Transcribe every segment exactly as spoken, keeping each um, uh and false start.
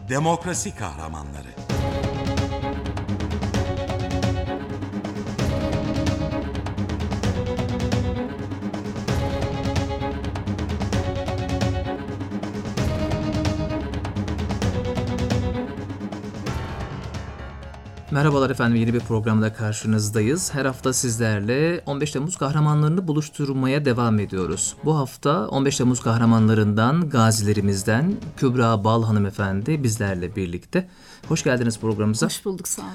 Demokrasi kahramanları. Merhabalar efendim, yeni bir programda karşınızdayız. Her hafta sizlerle on beş Temmuz kahramanlarını buluşturmaya devam ediyoruz. Bu hafta on beş Temmuz kahramanlarından, gazilerimizden Kübra Bal hanımefendi bizlerle birlikte. Hoş geldiniz programımıza. Hoş bulduk, sağ olun.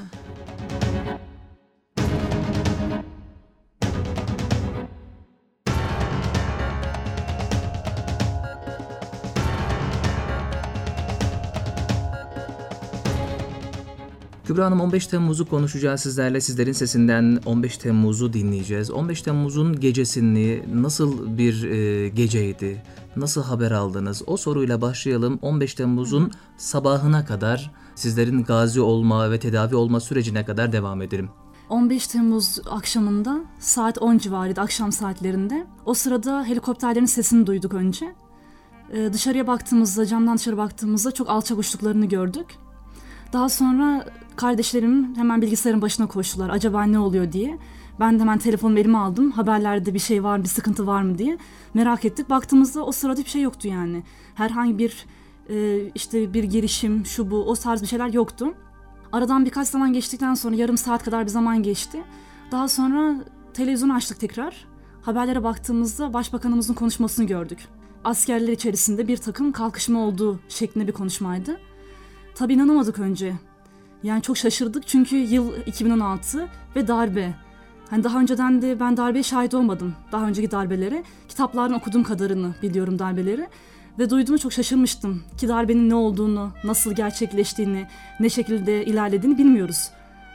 Kübra Hanım, on beş Temmuz'u konuşacağız sizlerle. Sizlerin sesinden on beş Temmuz'u dinleyeceğiz. on beş Temmuz'un gecesini, nasıl bir e, geceydi, nasıl haber aldınız? O soruyla başlayalım. on beş Temmuz'un Hı. sabahına kadar, sizlerin gazi olma ve tedavi olma sürecine kadar devam edelim. on beş Temmuz akşamında saat on civarıydı, akşam saatlerinde. O sırada helikopterlerin sesini duyduk önce. Ee, dışarıya baktığımızda, camdan dışarı baktığımızda çok alçak uçtuklarını gördük. Daha sonra kardeşlerim hemen bilgisayarın başına koştular. Acaba ne oluyor diye. Ben de hemen telefonumu elime aldım. Haberlerde bir şey var mı, bir sıkıntı var mı diye merak ettik. Baktığımızda o sırada bir şey yoktu yani. Herhangi bir e, işte bir girişim, şu bu, o tarz bir şeyler yoktu. Aradan birkaç zaman geçtikten sonra, yarım saat kadar bir zaman geçti. Daha sonra televizyonu açtık tekrar. Haberlere baktığımızda başbakanımızın konuşmasını gördük. Askerler içerisinde bir takım kalkışma olduğu şeklinde bir konuşmaydı. Tabii inanamadık önce. Yani çok şaşırdık çünkü yıl iki bin on altı ve darbe. Hani daha önceden de ben darbeye şahit olmadım. Daha önceki darbelere. Kitaplardan okuduğum kadarını biliyorum darbeleri. Ve duyduğuma çok şaşırmıştım. Ki darbenin ne olduğunu, nasıl gerçekleştiğini, ne şekilde ilerlediğini bilmiyoruz.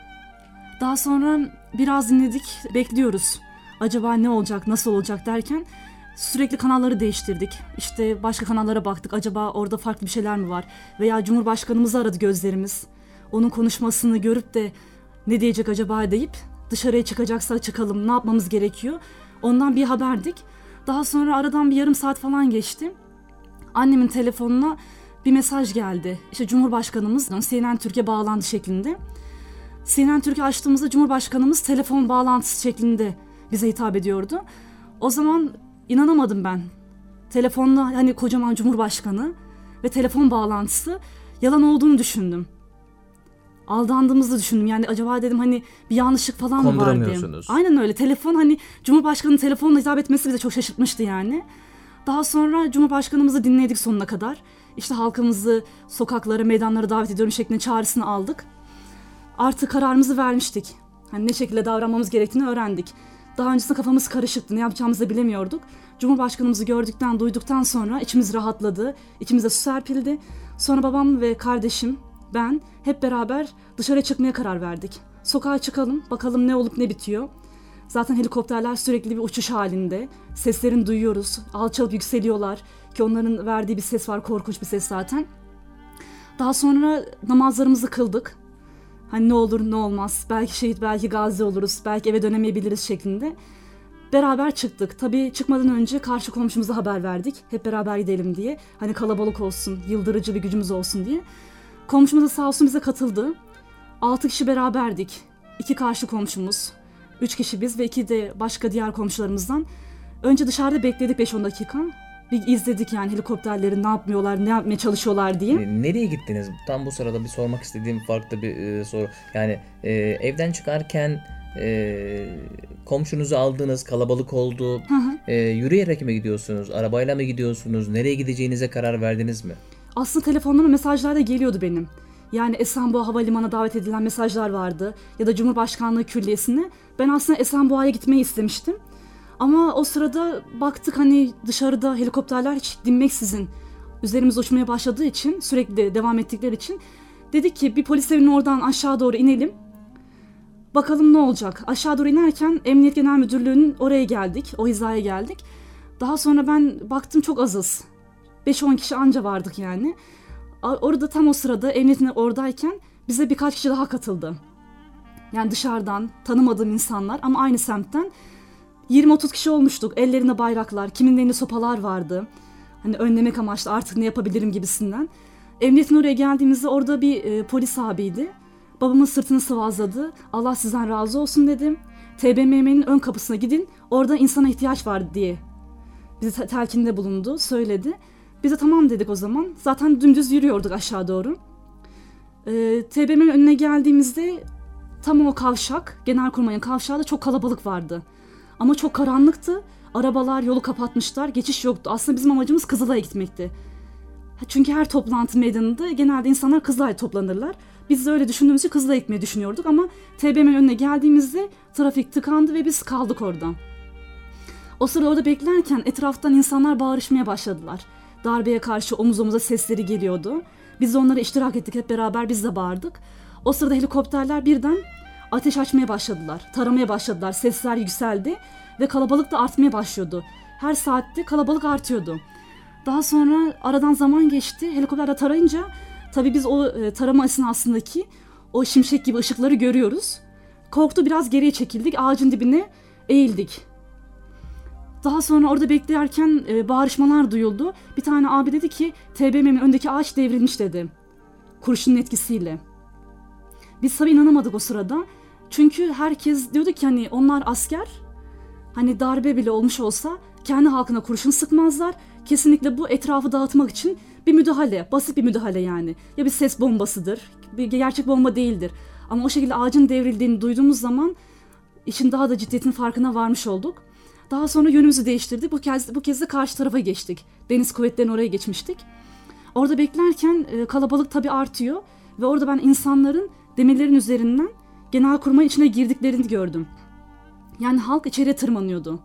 Daha sonra biraz dinledik, bekliyoruz. Acaba ne olacak, nasıl olacak derken sürekli kanalları değiştirdik. İşte başka kanallara baktık. Acaba orada farklı bir şeyler mi var? Veya Cumhurbaşkanımızı aradı gözlerimiz. Onun konuşmasını görüp de ne diyecek acaba deyip dışarıya çıkacaksak çıkalım, ne yapmamız gerekiyor? Ondan bir haberdik. Daha sonra aradan bir yarım saat falan geçti. Annemin telefonuna bir mesaj geldi. İşte Cumhurbaşkanımız C N N Türkiye bağlandı şeklinde. C N N Türkiye açtığımızda Cumhurbaşkanımız telefon bağlantısı şeklinde bize hitap ediyordu. O zaman İnanamadım ben. Telefonla hani kocaman Cumhurbaşkanı ve telefon bağlantısı, yalan olduğunu düşündüm. Aldandığımızı düşündüm. Yani acaba dedim hani bir yanlışlık falan mı var diye. Aynen öyle. Telefon, hani Cumhurbaşkanı'nın telefonla hitap etmesi bize çok şaşırtmıştı yani. Daha sonra Cumhurbaşkanımızı dinledik sonuna kadar. İşte halkımızı sokaklara, meydanlara davet ediyorum şeklinde çağrısını aldık. Artık kararımızı vermiştik. Hani ne şekilde davranmamız gerektiğini öğrendik. Daha öncesinde kafamız karışıktı, ne yapacağımızı bilemiyorduk. Cumhurbaşkanımızı gördükten, duyduktan sonra içimiz rahatladı, içimize su serpildi. Sonra babam ve kardeşim, ben hep beraber dışarı çıkmaya karar verdik. Sokağa çıkalım, bakalım ne olup ne bitiyor. Zaten helikopterler sürekli bir uçuş halinde. Seslerini duyuyoruz, alçalıp yükseliyorlar ki onların verdiği bir ses var, korkunç bir ses zaten. Daha sonra namazlarımızı kıldık. Hani ne olur ne olmaz, belki şehit, belki gazi oluruz, belki eve dönemeyebiliriz şeklinde. Beraber çıktık. Tabii çıkmadan önce karşı komşumuza haber verdik. Hep beraber gidelim diye. Hani kalabalık olsun, yıldırıcı bir gücümüz olsun diye. Komşumuz da sağ olsun bize katıldı. Altı kişi beraberdik. İki karşı komşumuz, üç kişi biz ve iki de başka diğer komşularımızdan. Önce dışarıda bekledik beş on dakika. Bir izledik yani helikopterleri ne yapmıyorlar, ne yapmaya çalışıyorlar diye. E, nereye gittiniz? Tam bu sırada bir sormak istediğim farklı bir e, soru. Yani e, evden çıkarken e, komşunuzu aldınız, kalabalık oldu. Hı hı. E, yürüyerek mi gidiyorsunuz? Arabayla mı gidiyorsunuz? Nereye gideceğinize karar verdiniz mi? Aslında telefonlarıma mesajlar da geliyordu benim. Yani Esenboğa Havalimanı'na davet edilen mesajlar vardı. Ya da Cumhurbaşkanlığı Külliyesi'ne. Ben aslında Esenboğa'ya gitmeyi istemiştim. Ama o sırada baktık hani dışarıda helikopterler hiç dinmeksizin üzerimize uçmaya başladığı için, sürekli devam ettikleri için dedik ki bir polis evinin oradan aşağı doğru inelim. Bakalım ne olacak. Aşağı doğru inerken Emniyet Genel Müdürlüğü'nün oraya geldik, o hizaya geldik. Daha sonra ben baktım çok azız. beş on kişi anca vardık yani. Orada tam o sırada emniyetin oradayken bize birkaç kişi daha katıldı. Yani dışarıdan tanımadığım insanlar ama aynı semtten yirmi otuz kişi olmuştuk. Ellerinde bayraklar, kimin elinde sopalar vardı. Hani önlemek amaçlı artık ne yapabilirim gibisinden. Emniyetin oraya geldiğimizde orada bir e, polis abiydi. Babamın sırtını sıvazladı. Allah sizden razı olsun dedim. T B M M'nin ön kapısına gidin. Orada insana ihtiyaç var diye bize telkinde bulundu, söyledi. Biz de tamam dedik o zaman. Zaten dümdüz yürüyorduk aşağı doğru. E, T B M M'nin önüne geldiğimizde tam o kavşak, Genelkurmay'ın kavşağı da çok kalabalık vardı. Ama çok karanlıktı. Arabalar yolu kapatmışlar. Geçiş yoktu. Aslında bizim amacımız Kızılay'a gitmekti. Çünkü her toplantı meydanında genelde insanlar Kızılay'da toplanırlar. Biz de öyle düşündüğümüz için Kızılay'a gitmeyi düşünüyorduk ama T B M'nin önüne geldiğimizde trafik tıkandı ve biz kaldık oradan. O sırada orada beklerken etraftan insanlar bağırışmaya başladılar. Darbeye karşı omuz omuza sesleri geliyordu. Biz de onlara iştirak ettik, hep beraber biz de bağırdık. O sırada helikopterler birden ateş açmaya başladılar, taramaya başladılar, sesler yükseldi ve kalabalık da artmaya başlıyordu. Her saatte kalabalık artıyordu. Daha sonra aradan zaman geçti, helikopterle tarayınca tabii biz o e, tarama esnasındaki o şimşek gibi ışıkları görüyoruz. Korktu, biraz geriye çekildik, ağacın dibine eğildik. Daha sonra orada beklerken e, bağırışmalar duyuldu. Bir tane abi dedi ki T B M'nin öndeki ağaç devrilmiş dedi. Kurşunun etkisiyle. Biz tabii inanamadık o sırada. Çünkü herkes diyordu ki hani onlar asker. Hani darbe bile olmuş olsa kendi halkına kurşun sıkmazlar. Kesinlikle bu etrafı dağıtmak için bir müdahale, basit bir müdahale yani. Ya bir ses bombasıdır, bir gerçek bomba değildir. Ama o şekilde ağacın devrildiğini duyduğumuz zaman işin daha da ciddiyetin farkına varmış olduk. Daha sonra yönümüzü değiştirdik. Bu kez, bu kez de karşı tarafa geçtik. Deniz kuvvetlerinin oraya geçmiştik. Orada beklerken e, kalabalık tabii artıyor. Ve orada ben insanların demirlerin üzerinden Genelkurmay içine girdiklerini gördüm. Yani halk içeriye tırmanıyordu.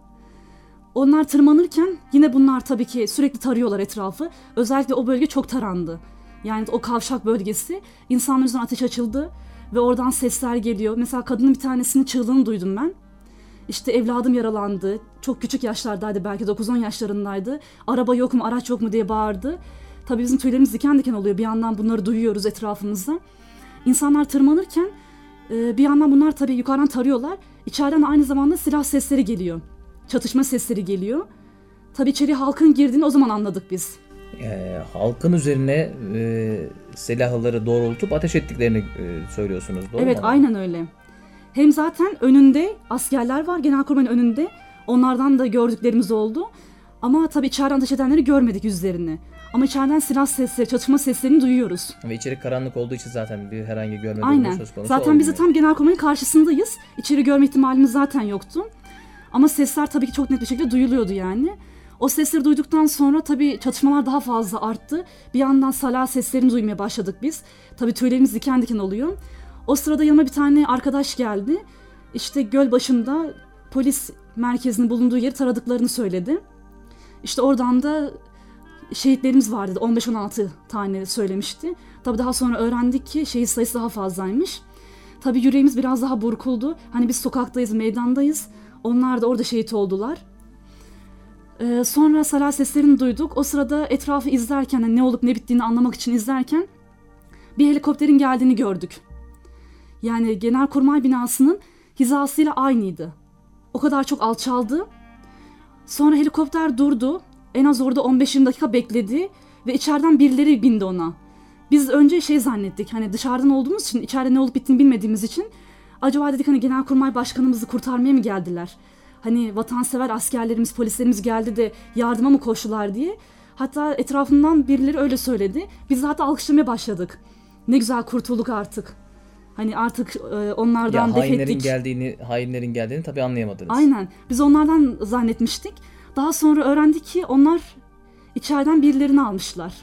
Onlar tırmanırken yine bunlar tabii ki sürekli tarıyorlar etrafı. Özellikle o bölge çok tarandı. Yani o kavşak bölgesi, insanların üzerine ateş açıldı ve oradan sesler geliyor. Mesela kadının bir tanesinin çığlığını duydum ben. İşte evladım yaralandı. Çok küçük yaşlardaydı, belki dokuz on yaşlarındaydı. Araba yok mu, araç yok mu diye bağırdı. Tabii bizim tüylerimiz diken diken oluyor. Bir yandan bunları duyuyoruz etrafımızda. İnsanlar tırmanırken bir yandan bunlar tabii yukarıdan tarıyorlar. İçeriden aynı zamanda silah sesleri geliyor. Çatışma sesleri geliyor. Tabii içeri halkın girdiğini o zaman anladık biz. E, halkın üzerine e, silahları doğrultup ateş ettiklerini e, söylüyorsunuz, doğru Evet, mu? aynen öyle. Hem zaten önünde askerler var, Genelkurmay'ın önünde. Onlardan da gördüklerimiz oldu. Ama tabii içeriden ateş edenleri görmedik yüzlerini. Ama içeriden silah sesleri, çatışma seslerini duyuyoruz. Ve içeri karanlık olduğu için zaten bir herhangi görme durumu Aynen. söz konusu Zaten olmuyor. biz de tam Genelkurmay'ın karşısındayız. İçeri görme ihtimalimiz zaten yoktu. Ama sesler tabii ki çok net bir şekilde duyuluyordu yani. O sesleri duyduktan sonra tabii çatışmalar daha fazla arttı. Bir yandan salah seslerini duymaya başladık biz. Tabii tüylerimiz diken diken oluyor. O sırada yanıma bir tane arkadaş geldi. İşte göl başında polis merkezinin bulunduğu yeri taradıklarını söyledi. İşte oradan da şehitlerimiz vardı, on beş on altı tane söylemişti. Tabii daha sonra öğrendik ki şehit sayısı daha fazlaymış. Tabii yüreğimiz biraz daha burkuldu. Hani biz sokaktayız, meydandayız. Onlar da orada şehit oldular. Ee, sonra salah seslerini duyduk. O sırada etrafı izlerken, hani ne olup ne bittiğini anlamak için izlerken bir helikopterin geldiğini gördük. Yani Genelkurmay binasının hizasıyla aynıydı. O kadar çok alçaldı. Sonra helikopter durdu. En az orada on beş yirmi dakika bekledi ve içeriden birileri bindi ona. Biz önce şey zannettik, hani dışarıdan olduğumuz için, içeride ne olup bittiğini bilmediğimiz için acaba dedik hani Genelkurmay Başkanımızı kurtarmaya mı geldiler? Hani vatansever askerlerimiz, polislerimiz geldi de yardıma mı koştular diye. Hatta etrafından birileri öyle söyledi. Biz zaten alkışlamaya başladık. Ne güzel kurtulduk artık. Hani artık e, onlardan ya, def hainlerin ettik. geldiğini, hainlerin geldiğini tabii anlayamadınız. Aynen. Biz onlardan zannetmiştik. Daha sonra öğrendik ki onlar içeriden birilerini almışlar.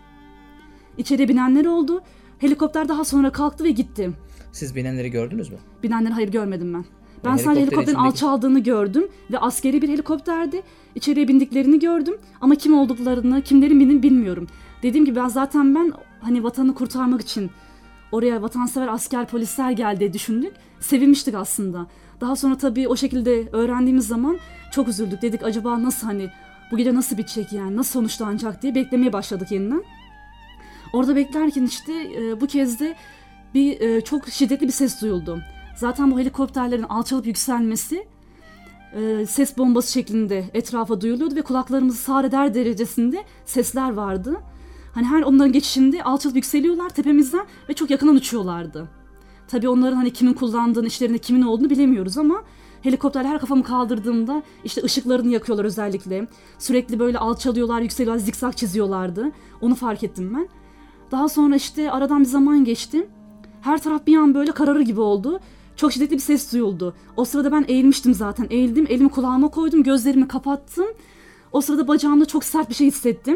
İçeri binenler oldu. Helikopter daha sonra kalktı ve gitti. Siz binenleri gördünüz mü? Binenleri hayır görmedim ben. Ben Yani sadece helikopterin içindeki... alçaldığını gördüm ve askeri bir helikopterdi. İçeriye bindiklerini gördüm ama kim olduklarını, kimlerin bindiğini bilmiyorum. Dediğim gibi ben zaten ben hani vatanı kurtarmak için oraya vatansever asker, polisler geldi diye düşündük. Sevinmiştik aslında. Daha sonra tabii o şekilde öğrendiğimiz zaman çok üzüldük. Dedik acaba nasıl, hani bu gece nasıl bitecek, yani nasıl sonuçlanacak diye beklemeye başladık yeniden. Orada beklerken işte e, bu kez de bir e, çok şiddetli bir ses duyuldu. Zaten bu helikopterlerin alçalıp yükselmesi e, ses bombası şeklinde etrafa duyuluyordu ve kulaklarımızı sağır eder derecesinde sesler vardı. Hani her onların geçişinde alçalıp yükseliyorlar tepemizden ve çok yakından uçuyorlardı. Tabii onların hani kimin kullandığını, işlerinde kimin olduğunu bilemiyoruz ama helikopterler her kafamı kaldırdığımda işte ışıklarını yakıyorlar özellikle. Sürekli böyle alçalıyorlar, yükseliyorlar, zikzak çiziyorlardı. Onu fark ettim ben. Daha sonra işte aradan bir zaman geçti. Her taraf bir an böyle kararır gibi oldu. Çok şiddetli bir ses duyuldu. O sırada ben eğilmiştim zaten. Eğildim, elimi kulağıma koydum, gözlerimi kapattım. O sırada bacağımda çok sert bir şey hissettim.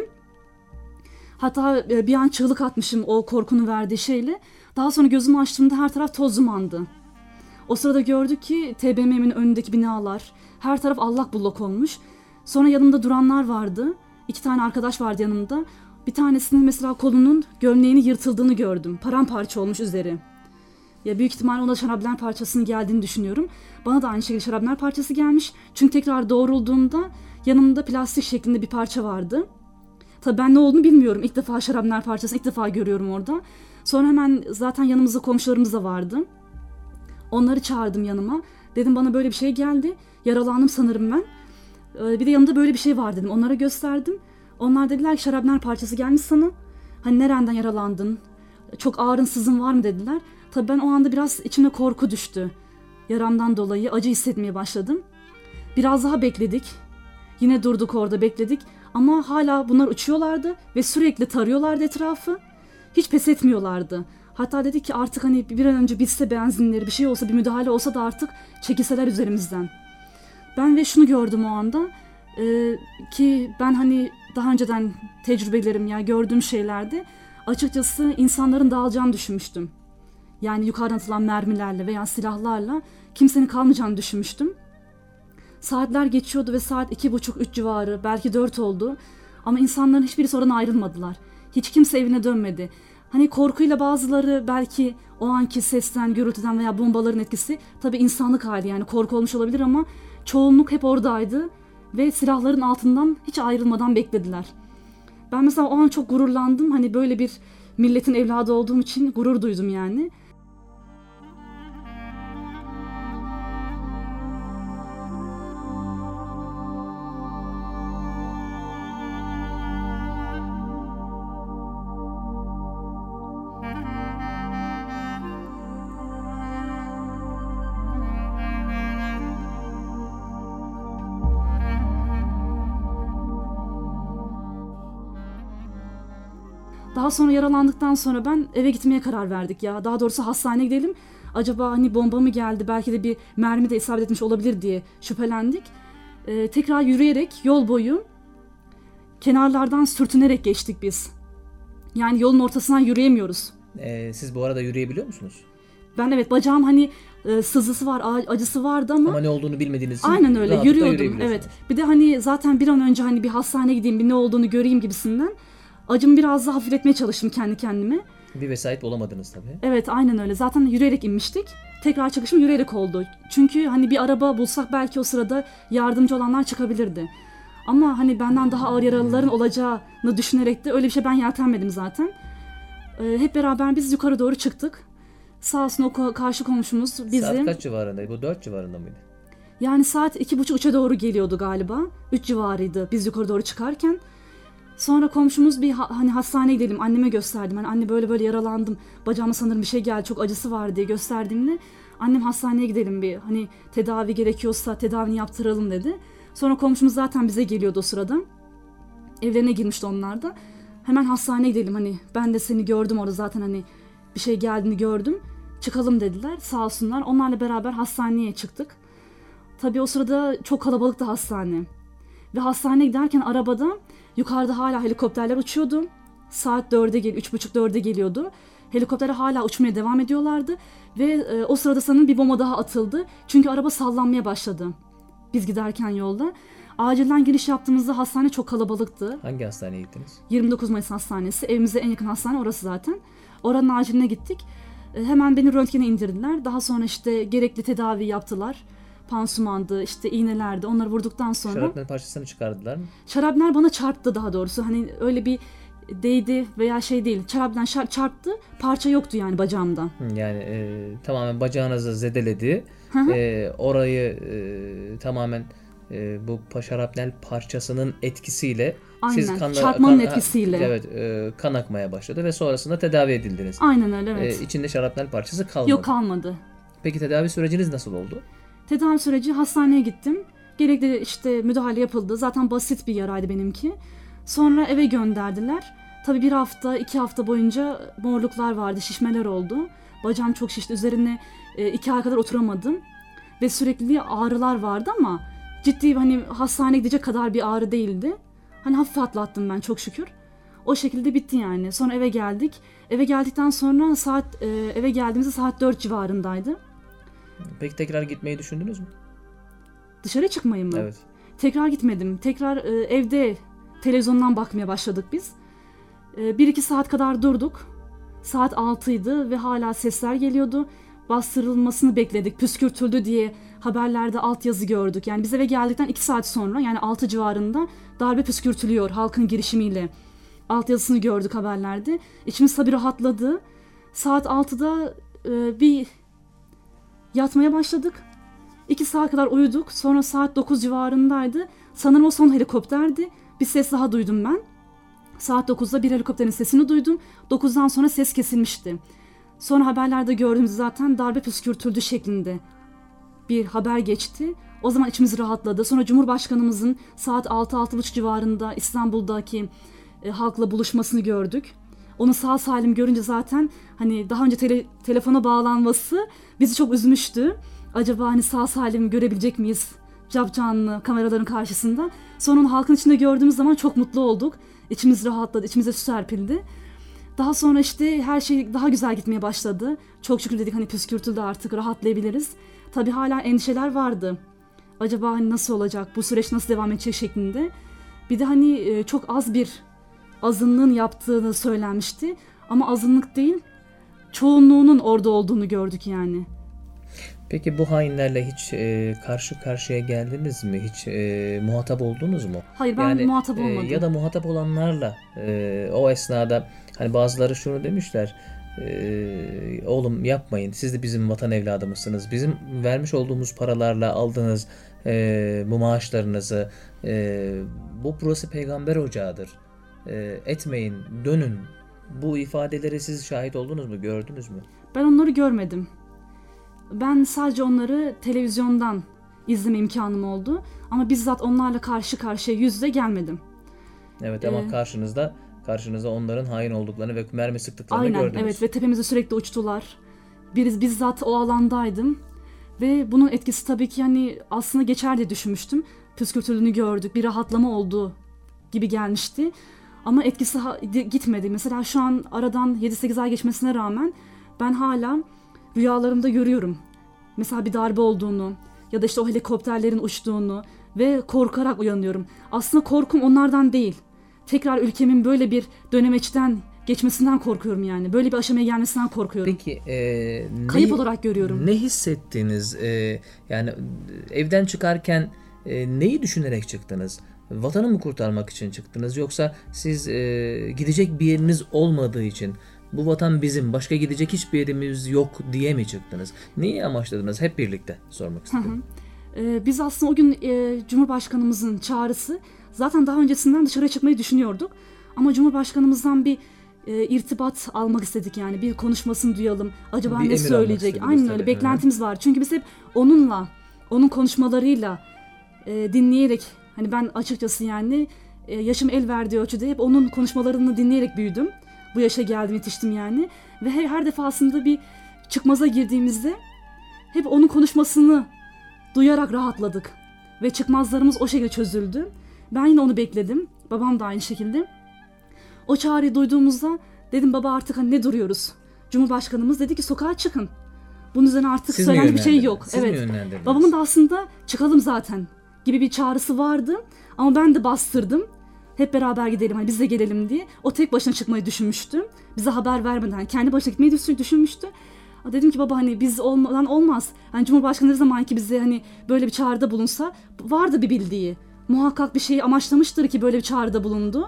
Hatta bir an çığlık atmışım o korkunun verdiği şeyle. Daha sonra gözümü açtığımda her taraf toz dumandı. O sırada gördük ki T B M M'nin önündeki binalar, her taraf allak bullak olmuş. Sonra yanımda duranlar vardı. İki tane arkadaş vardı yanımda. Bir tanesinin mesela kolunun gömleğini yırtıldığını gördüm. Paramparça olmuş üzeri. Ya büyük ihtimalle ona şarapnel parçasının geldiğini düşünüyorum. Bana da aynı şekilde şarapnel parçası gelmiş. Çünkü tekrar doğrulduğumda yanımda plastik şeklinde bir parça vardı. Tabii ben ne olduğunu bilmiyorum. İlk defa şarapnel parçası ilk defa görüyorum orada. Sonra hemen zaten yanımızda komşularımız da vardı. Onları çağırdım yanıma. Dedim bana böyle bir şey geldi. Yaralandım sanırım ben. Ee, bir de yanımda böyle bir şey var dedim. Onlara gösterdim. Onlar dediler ki şarapnel parçası gelmiş sana. Hani nereden yaralandın? Çok ağrın sızın var mı dediler. Tabii ben o anda biraz içime korku düştü. Yaramdan dolayı acı hissetmeye başladım. Biraz daha bekledik. Yine durduk orada bekledik. Ama hala bunlar uçuyorlardı ve sürekli tarıyorlardı etrafı. Hiç pes etmiyorlardı. Hatta dedik ki artık hani bir an önce bitse benzinleri, bir şey olsa, bir müdahale olsa da artık çekilseler üzerimizden. Ben ve şunu gördüm o anda. Ee, ki ben hani daha önceden tecrübelerim ya gördüğüm şeylerde açıkçası insanların dağılacağını düşünmüştüm. Yani yukarıdan atılan mermilerle veya silahlarla kimsenin kalmayacağını düşünmüştüm. Saatler geçiyordu ve saat iki buçuk üç civarı, belki dört oldu. Ama insanların hiçbirisi oradan ayrılmadılar. Hiç kimse evine dönmedi. Hani korkuyla bazıları belki o anki sesten, gürültüden veya bombaların etkisi tabii insanlık hali yani korku olmuş olabilir ama çoğunluk hep oradaydı ve silahların altından hiç ayrılmadan beklediler. Ben mesela o an çok gururlandım. Hani böyle bir milletin evladı olduğum için gurur duydum yani. Daha sonra yaralandıktan sonra ben eve gitmeye karar verdik ya. Daha doğrusu hastaneye gidelim. Acaba hani bomba mı geldi, belki de bir mermi de isabet etmiş olabilir diye şüphelendik. Ee, tekrar yürüyerek yol boyu kenarlardan sürtünerek geçtik biz. Yani yolun ortasından yürüyemiyoruz. Ee, siz bu arada yürüyebiliyor musunuz? Ben evet bacağım hani e, sızısı var, acısı vardı ama... Ama ne olduğunu bilmediğiniz için aynen öyle rahatlıkla yürüyordum. Evet. Bir de hani zaten bir an önce hani bir hastaneye gideyim, bir ne olduğunu göreyim gibisinden. Acımı biraz daha hafifletmeye çalıştım kendi kendime. Bir vesait bulamadınız tabii. Evet aynen öyle. Zaten yürüyerek inmiştik. Tekrar çıkışım yürüyerek oldu. Çünkü hani bir araba bulsak belki o sırada yardımcı olanlar çıkabilirdi. Ama hani benden daha ağır yaralıların olacağını düşünerek de öyle bir şey ben yeltenmedim zaten. Ee, hep beraber biz yukarı doğru çıktık. Sağ olsun o ko- karşı komşumuz bizi... Saat kaç civarındaydı? Bu dört civarında mıydı? Yani saat iki buçuk üçe doğru geliyordu galiba. Üç civarıydı biz yukarı doğru çıkarken. Sonra komşumuz bir ha- hani hastaneye gidelim, anneme gösterdim. Hani anne böyle böyle yaralandım, bacağıma sanırım bir şey geldi, çok acısı var diye gösterdiğimde annem hastaneye gidelim bir hani tedavi gerekiyorsa tedavini yaptıralım dedi. Sonra komşumuz zaten bize geliyordu o sırada. Evlerine girmişti onlar da. Hemen hastaneye gidelim hani ben de seni gördüm orada zaten hani bir şey geldiğini gördüm. Çıkalım dediler sağ olsunlar. Onlarla beraber hastaneye çıktık. Tabii o sırada çok kalabalıktı hastane. Ve hastaneye giderken arabada yukarıda hala helikopterler uçuyordu. Saat dörde gel, üç buçuk dörde geliyordu. Helikopterler hala uçmaya devam ediyorlardı. Ve e, o sırada sanırım bir bomba daha atıldı. Çünkü araba sallanmaya başladı. Biz giderken yolda. Acilden giriş yaptığımızda hastane çok kalabalıktı. Hangi hastaneye gittiniz? yirmi dokuz Mayıs Hastanesi. Evimize en yakın hastane orası zaten. Oranın aciline gittik. E, hemen beni röntgene indirdiler. Daha sonra işte gerekli tedavi yaptılar. Pansumandı, işte iğnelerdi. Onları vurduktan sonra... Şarapnel parçasını çıkardılar mı? Şarapnel bana çarptı daha doğrusu. Hani öyle bir değdi veya şey değil. Şarapnel şar- çarptı. Parça yoktu yani bacağımdan. Yani e, tamamen bacağınızı zedeledi. Hı hı. E, orayı e, tamamen e, bu şarapnel parçasının etkisiyle Aynen. kanla- Çarpmanın kan- etkisiyle. Evet, e, kan akmaya başladı ve sonrasında tedavi edildiniz. Aynen öyle, evet. E, içinde şarapnel parçası kalmadı. Yok, kalmadı. Peki tedavi süreciniz nasıl oldu? Tedavi süreci, hastaneye gittim. Gerekli işte müdahale yapıldı. Zaten basit bir yaraydı benimki. Sonra eve gönderdiler. Tabii bir hafta, iki hafta boyunca morluklar vardı, şişmeler oldu. Bacağım çok şişti. Üzerine e, iki ay kadar oturamadım. Ve sürekli ağrılar vardı ama ciddi, hani hastaneye gidecek kadar bir ağrı değildi. Hani hafif atlattım ben, çok şükür. O şekilde bitti yani. Sonra eve geldik. Eve geldikten sonra saat e, eve geldiğimizde saat dört civarındaydı. Peki tekrar gitmeyi düşündünüz mü? Dışarı çıkmayı mı? Evet. Tekrar gitmedim. Tekrar e, evde televizyondan bakmaya başladık biz. E, bir iki saat kadar durduk. Saat altıydı ve hala sesler geliyordu. Bastırılmasını bekledik. Püskürtüldü diye haberlerde altyazı gördük. Yani biz eve geldikten iki saat sonra, yani altı civarında darbe püskürtülüyor halkın girişimiyle. Altyazısını gördük haberlerde. İçimiz tabii rahatladı. Saat altıda e, bir yatmaya başladık. iki saat kadar uyuduk. Sonra saat dokuz civarındaydı. Sanırım o son helikopterdi. Bir ses daha duydum ben. Saat dokuzda bir helikopterin sesini duydum. dokuzdan sonra ses kesilmişti. Sonra haberlerde gördüğümüz zaten darbe püskürtüldü şeklinde bir haber geçti. O zaman içimiz rahatladı. Sonra Cumhurbaşkanımızın saat altı altı buçuk civarında İstanbul'daki e, halkla buluşmasını gördük. Onu sağ salim görünce zaten hani daha önce tele, telefona bağlanması bizi çok üzmüştü. Acaba hani sağ salim görebilecek miyiz capcanlı kameraların karşısında? Sonra onu halkın içinde gördüğümüz zaman çok mutlu olduk. İçimiz rahatladı, içimize su serpildi. Daha sonra işte her şey daha güzel gitmeye başladı. Çok şükür dedik, hani püskürtüldü, artık rahatlayabiliriz. Tabii hala endişeler vardı. Acaba hani nasıl olacak, bu süreç nasıl devam edecek şeklinde. Bir de hani çok az bir azınlığın yaptığını söylenmişti. Ama azınlık değil, çoğunluğunun orada olduğunu gördük yani. Peki bu hainlerle hiç e, karşı karşıya geldiniz mi? Hiç e, muhatap oldunuz mu? Hayır, ben muhatap olmadım. E, ya da muhatap olanlarla e, o esnada hani bazıları şunu demişler. E, oğlum yapmayın, siz de bizim vatan evladımızsınız. Bizim vermiş olduğumuz paralarla aldığınız e, bu maaşlarınızı, e, bu burası peygamber ocağıdır. E, etmeyin, dönün. Bu ifadeleri siz şahit oldunuz mu, gördünüz mü? Ben onları görmedim. Ben sadece onları televizyondan izleme imkanım oldu. Ama bizzat onlarla karşı karşıya yüz yüze gelmedim. Evet ama Ee, karşınızda karşınızda onların hain olduklarını ve mermi sıktıklarını Aynen, gördünüz. evet, ve tepemize sürekli uçtular. Biz bizzat o alandaydım. Ve bunun etkisi tabii ki hani aslında geçer diye düşünmüştüm. Püskürtüldüğünü gördük, bir rahatlama oldu gibi gelmişti. Ama etkisi ha- gitmedi. Mesela şu an aradan yedi sekiz ay geçmesine rağmen ben hala rüyalarımda görüyorum. Mesela bir darbe olduğunu ya da işte o helikopterlerin uçtuğunu ve korkarak uyanıyorum. Aslında korkum onlardan değil. Tekrar ülkemin böyle bir dönemeçten geçmesinden korkuyorum yani. Böyle bir aşamaya gelmesinden korkuyorum. Peki e, Kayıp ne, olarak görüyorum. Ne hissettiniz? E, yani evden çıkarken e, neyi düşünerek çıktınız? Vatanı mı kurtarmak için çıktınız? Yoksa siz e, gidecek bir yeriniz olmadığı için, bu vatan bizim, başka gidecek hiçbir yerimiz yok diye mi çıktınız? Neyi amaçladınız? Hep birlikte sormak istedim. Ee, biz aslında o gün e, Cumhurbaşkanımızın çağrısı, zaten daha öncesinden dışarı çıkmayı düşünüyorduk. Ama Cumhurbaşkanımızdan bir e, irtibat almak istedik yani. Bir konuşmasını duyalım. Acaba Bir ne emir almak söyleyecek? istediniz Aynen tabii. öyle, beklentimiz var. Çünkü biz hep onunla, onun konuşmalarıyla e, dinleyerek, hani ben açıkçası yani e, yaşım el verdiği ölçüde hep onun konuşmalarını dinleyerek büyüdüm. Bu yaşa geldim, yetiştim yani. Ve her, her defasında bir çıkmaza girdiğimizde hep onun konuşmasını duyarak rahatladık. Ve çıkmazlarımız o şekilde çözüldü. Ben yine onu bekledim. Babam da aynı şekilde. O çağrıyı duyduğumuzda dedim, baba artık hani ne duruyoruz? Cumhurbaşkanımız dedi ki sokağa çıkın. Bunun üzerine artık Siz mi söylenecek bir şey yönlendirdiniz? yok. Siz mi Evet. yönlendirdiniz? Babamın da aslında çıkalım zaten gibi bir çağrısı vardı. Ama ben de bastırdım. Hep beraber gidelim, hani biz de gelelim diye. O tek başına çıkmayı düşünmüştü. Bize haber vermeden hani kendi başına gitmeyi düşünmüştü. Dedim ki baba hani biz olmadan olmaz. Hani Cumhurbaşkanı ne zaman ki bize hani böyle bir çağrıda bulunsa, vardı bir bildiği. Muhakkak bir şeyi amaçlamıştır ki böyle bir çağrıda bulundu.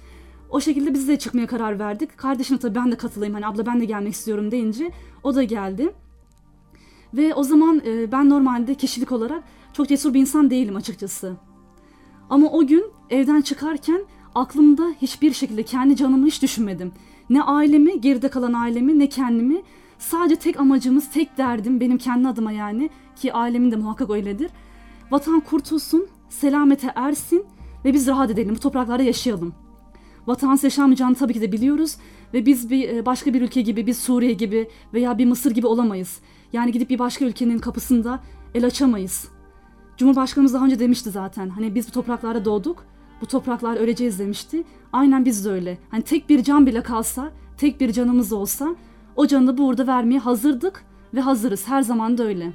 O şekilde biz de çıkmaya karar verdik. Kardeşime tabii ben de katılayım, hani abla ben de gelmek istiyorum deyince o da geldi. Ve o zaman e, ben normalde kişilik olarak çok cesur bir insan değilim açıkçası. Ama o gün evden çıkarken aklımda hiçbir şekilde kendi canımı hiç düşünmedim. Ne ailemi, geride kalan ailemi, ne kendimi. Sadece tek amacımız, tek derdim benim kendi adıma yani, ki ailemin de muhakkak öyledir. Vatan kurtulsun, selamete ersin ve biz rahat edelim, bu topraklarda yaşayalım. Vatansız yaşamayacağını tabii ki de biliyoruz ve biz bir başka bir ülke gibi, bir Suriye gibi veya bir Mısır gibi olamayız. Yani gidip bir başka ülkenin kapısında el açamayız. Cumhurbaşkanımız daha önce demişti zaten, hani biz bu topraklarda doğduk, bu topraklarda öleceğiz demişti. Aynen biz de öyle. Hani tek bir can bile kalsa, tek bir canımız olsa o canı burada vermeye hazırdık ve hazırız. Her zaman da öyle.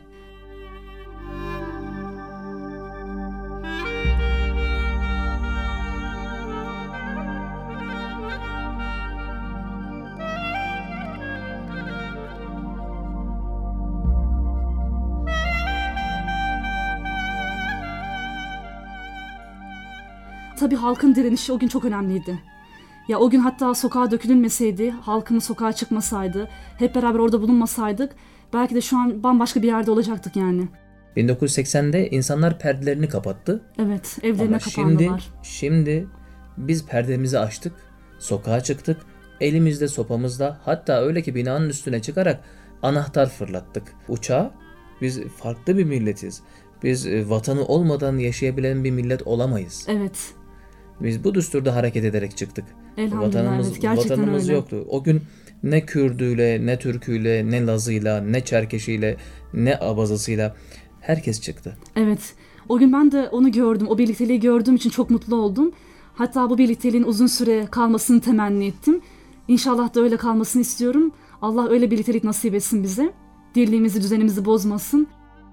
Tabii halkın direnişi o gün çok önemliydi. Ya o gün hatta sokağa dökülünmeseydi, halkımız sokağa çıkmasaydı, hep beraber orada bulunmasaydık belki de şu an bambaşka bir yerde olacaktık yani. bin dokuz yüz seksende insanlar perdelerini kapattı. Evet, evlerine Ama kapandılar. şimdi, şimdi biz perdemizi açtık, sokağa çıktık, elimizde sopamızla, hatta öyle ki binanın üstüne çıkarak anahtar fırlattık. Uçağa, biz farklı bir milletiz. Biz vatanı olmadan yaşayabilen bir millet olamayız. Evet. Biz bu düsturda hareket ederek çıktık. Elhamdülillah, Vatanımız, evet, gerçekten vatanımız öyle. yoktu. O gün ne Kürdüyle, ne Türküyle, ne Lazıyla, ne Çerkeşiyle, ne Abazasıyla herkes çıktı. Evet. O gün ben de onu gördüm. O birlikteliği gördüğüm için çok mutlu oldum. Hatta bu birlikteliğin uzun süre kalmasını temenni ettim. İnşallah da öyle kalmasını istiyorum. Allah öyle birliktelik nasip etsin bize. Dirliğimizi, düzenimizi bozmasın.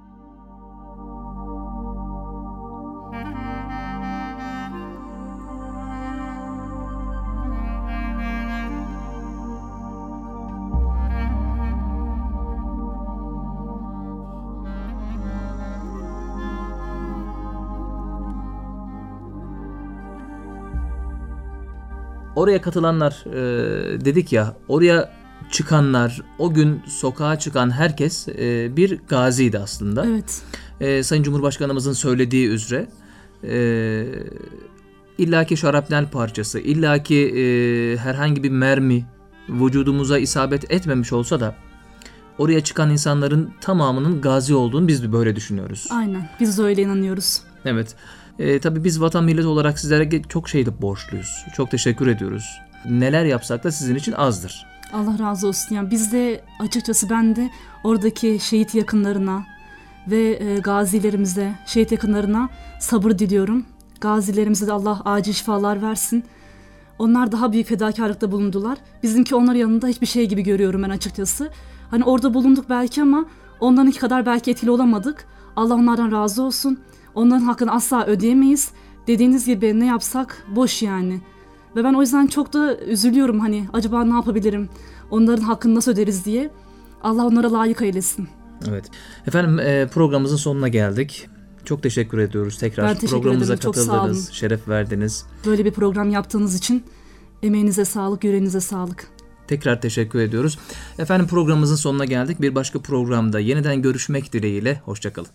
Oraya katılanlar, e, dedik ya, oraya çıkanlar, o gün sokağa çıkan herkes e, bir gaziydi aslında. Evet. E, Sayın Cumhurbaşkanımızın söylediği üzere e, illaki şarapnel parçası, illaki e, herhangi bir mermi vücudumuza isabet etmemiş olsa da oraya çıkan insanların tamamının gazi olduğunu biz böyle düşünüyoruz. Aynen. Biz de öyle inanıyoruz. Evet. E, tabii biz vatan millet olarak sizlere çok şeyle borçluyuz. Çok teşekkür ediyoruz. Neler yapsak da sizin için azdır. Allah razı olsun. Yani biz de açıkçası ben de oradaki şehit yakınlarına ve e, gazilerimize, şehit yakınlarına sabır diliyorum. Gazilerimize de Allah acil şifalar versin. Onlar daha büyük fedakarlıkta bulundular. Bizimki onlar yanında hiçbir şey gibi görüyorum ben açıkçası. Hani orada bulunduk belki ama onlarınki kadar belki etkili olamadık. Allah onlardan razı olsun. Onların hakkını asla ödeyemeyiz. Dediğiniz gibi ne yapsak boş yani. Ve ben o yüzden çok da üzülüyorum, hani acaba ne yapabilirim? Onların hakkını nasıl öderiz diye. Allah onlara layık eylesin. Evet. Efendim e, programımızın sonuna geldik. Çok teşekkür ediyoruz tekrar. Ben teşekkür Programımıza ederim. Çok sağ katıldınız, olun. şeref verdiniz. Böyle bir program yaptığınız için emeğinize sağlık, yüreğinize sağlık. Tekrar teşekkür ediyoruz. Efendim programımızın sonuna geldik. Bir başka programda yeniden görüşmek dileğiyle. Hoşçakalın.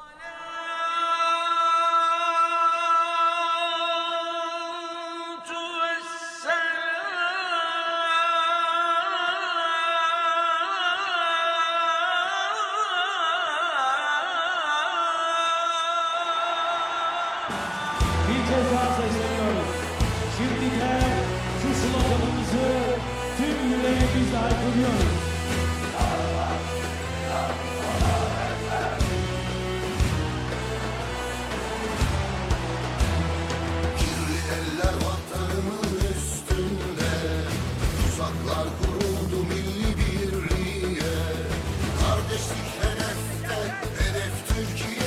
Bir kez daha sesleniyoruz. Şimdi de şu sloganımızı tüm yüreğimizle haykırıyoruz. Kirli eller vatanımın üstünde, tuzaklar kuruldu milli birliğe. Kardeşlik hedefte, hedef Türkiye.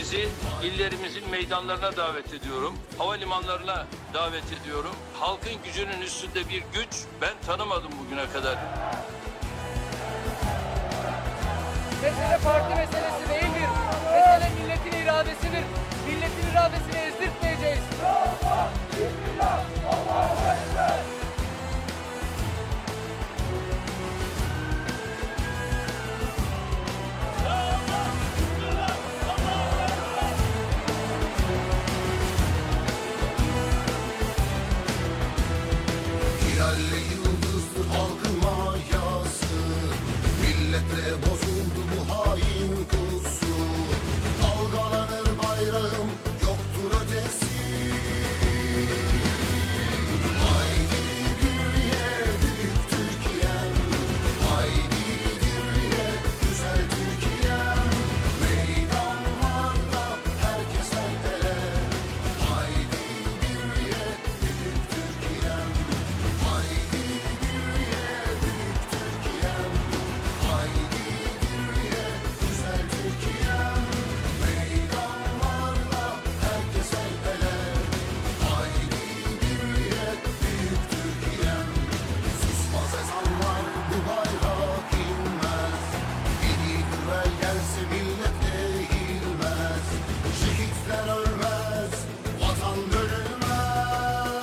Sizi illerimizin meydanlarına davet ediyorum. Havalimanlarına davet ediyorum. Halkın gücünün üstünde bir güç ben tanımadım bugüne kadar. Mesele parti meselesi değildir. Mesele milletin iradesidir. Milletin iradesini ezdirtmeyeceğiz. Hilalle yıldızdır halkın mayası, milletle bozuldu bu hain pusu. Dalgalanır bayrağım, yoktur ötesi. Haydi birliğe büyük Türkiye'm, haydi birliğe güzel Türkiye'm. Meydanlarda herkes el ele, haydi birliğe büyük Türkiye'm. Haydi birliğe büyük Türkiye'm, haydi birliğe güzel Türkiye'm. Meydanlarda herkes el ele, haydi birliğe büyük Türkiye'm. Susmaz ezanlar, bu bayrak inmez. Biri güvel gelse millet eğilmez. Şehitler ölmez, vatan bölünmez.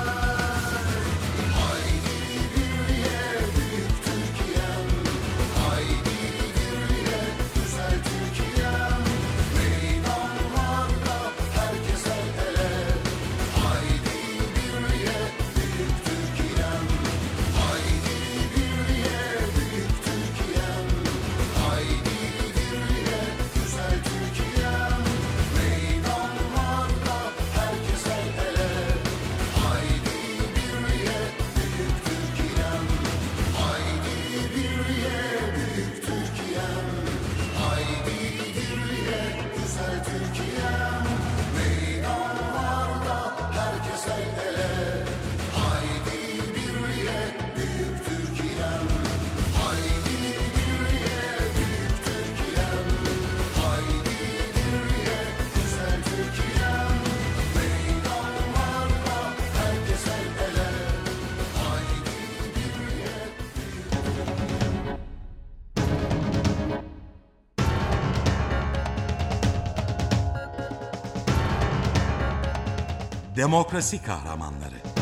Haydi birliğe büyük Türkiye'm, haydi birliğe güzel Türkiye'm. Meydanlarda herkes el ele, haydi birliğe büyük Türkiye'm. Haydi birliğe büyük Türkiye'm, haydi birliğe güzel Türkiye'm. Meydanlarda herkes el ele, haydi birliğe büyük Türkiye'm. Haydi birliğe büyük Türkiye'm, haydi birliğe güzel Türkiye'm. Meydanlarda herkes el ele, haydi birliğe büyük Türkiye'm. Haydi birliğe büyük Türkiye'm, haydi birliğe güzel Türkiye'm. Meydanlarda herkes el ele, haydi birliğe Demokrasi kahramanları.